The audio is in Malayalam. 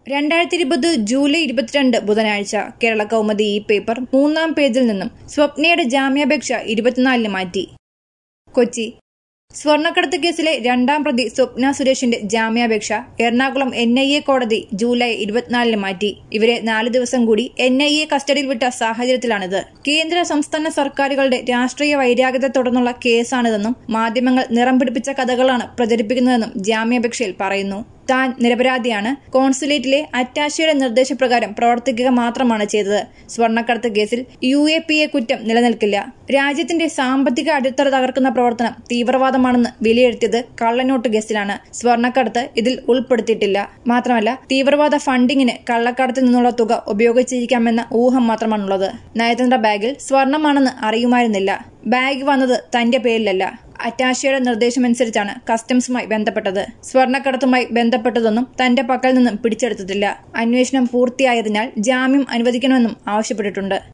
2020 ജൂലൈ 22 ബുധനാഴ്ച കേരള കൗമുദി ഈ പേപ്പർ 3-ാം പേജിൽ നിന്നും സ്വപ്നയുടെ ജാമ്യാപേക്ഷ 24-ന് മാറ്റി. കൊച്ചി സ്വർണ്ണക്കടത്ത് കേസിലെ 2-ാം പ്രതി സ്വപ്ന സുരേഷിന്റെ ജാമ്യാപേക്ഷ എറണാകുളം NIA കോടതി ജൂലൈ 24-ന് മാറ്റി. ഇവരെ 4 ദിവസം കൂടി NIA കസ്റ്റഡിയിൽ വിട്ട സാഹചര്യത്തിലാണിത്. കേന്ദ്ര സംസ്ഥാന സർക്കാരുകളുടെ രാഷ്ട്രീയ വൈരാഗ്യത്തെ തുടർന്നുള്ള കേസാണിതെന്നും മാധ്യമങ്ങൾ നിറം പിടിപ്പിച്ച കഥകളാണ് പ്രചരിപ്പിക്കുന്നതെന്നും ജാമ്യാപേക്ഷയിൽ പറയുന്നു. താൻ നിരപരാധിയാണ്, കോൺസുലേറ്റിലെ അറ്റാഷയുടെ നിർദ്ദേശപ്രകാരം പ്രവർത്തിക്കുക മാത്രമാണ് ചെയ്തത്. സ്വർണ്ണക്കടത്ത് കേസിൽ UAPA കുറ്റം നിലനിൽക്കില്ല. രാജ്യത്തിന്റെ സാമ്പത്തിക അടിത്തറ തകർക്കുന്ന പ്രവർത്തനം തീവ്രവാദമാണെന്ന് വിലയിരുത്തിയത് കള്ളനോട്ട് കേസിലാണ്. സ്വർണ്ണക്കടത്ത് ഇതിൽ ഉൾപ്പെടുത്തിയിട്ടില്ല. മാത്രമല്ല, തീവ്രവാദ ഫണ്ടിങ്ങിന് കള്ളക്കടത്തിൽ നിന്നുള്ള തുക ഉപയോഗിച്ചിരിക്കാമെന്ന ഊഹം മാത്രമാണുള്ളത്. നയതന്ത്ര ബാഗിൽ സ്വർണമാണെന്ന് അറിയുമായിരുന്നില്ല. ബാഗ് വന്നത് തന്റെ പേരിലല്ല. അറ്റാഷയുടെ നിർദ്ദേശമനുസരിച്ചാണ് കസ്റ്റംസുമായി ബന്ധപ്പെട്ടത്. സ്വർണ്ണക്കടത്തുമായി ബന്ധപ്പെട്ടതൊന്നും തന്റെ പക്കൽ നിന്നും പിടിച്ചെടുത്തിട്ടില്ല. അന്വേഷണം പൂർത്തിയായതിനാൽ ജാമ്യം അനുവദിക്കണമെന്നും ആവശ്യപ്പെട്ടിട്ടുണ്ട്.